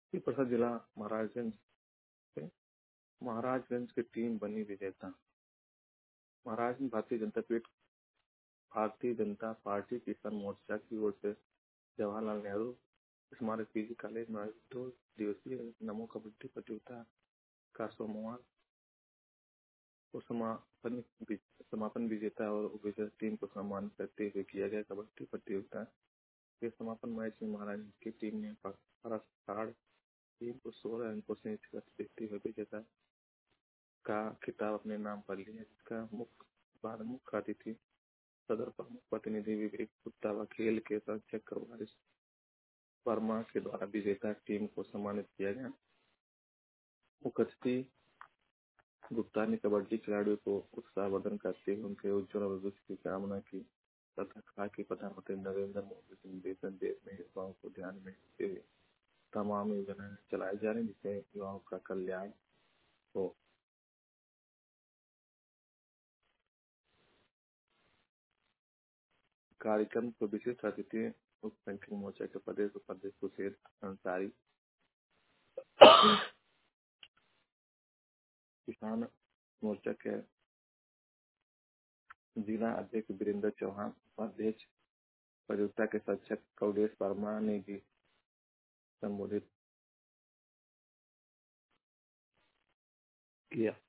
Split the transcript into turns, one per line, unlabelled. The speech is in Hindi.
ये प्रसाद जिला महाराजगंज से महाराजगंज की टीम बनी विजेता। महाराजगंज भारतीय जनता पार्टी किसान मोर्चा की ओर से जवाहरलाल नेहरू स्मारक पीजी कॉलेज में आयोजित 2 दिवसीय नमो कबड्डी प्रतियोगिता का समापन विजेता और उपविजेता टीम को सम्मानित करते हुए किया गया। कबड्डी प्रतियोगिता के समापन मैच में महाराजगंज की टीम ने परासाड़ टीम को 16 अंकों से शिकस्त देते हुए विजेता का खिताब अपने नाम कर लिया, जिसका मुख्य अतिथि सदर प्रमुख प्रतिनिधि विवेक गुप्ता व खेल के संरक्षक वारिस वर्मा के द्वारा विजेता टीम को सम्मानित किया गया। मुख्य अतिथि गुप्ता ने कबड्डी खिलाड़ियों को उत्साहवर्धन करते हुए उनके उज्ज्वल भविष्य की कामना की तथा कहा कि प्रधानमंत्री नरेंद्र मोदी के निर्देशन देश में युवाओं को ध्यान में रखते हुए तमाम योजनाएं चलाई जा रही, जिससे युवाओं का कल्याण हो। कार्यक्रम को विशिष्ट अतिथि उप संगठन मोर्चा के प्रदेश उपाध्यक्ष सुशील अंसारी, किसान मोर्चा के जिला अध्यक्ष वीरेंद्र चौहान, उपाध्यक्ष प्रतियोगिता के संरक्षक कौलेश वर्मा ने भी संबोधित किया।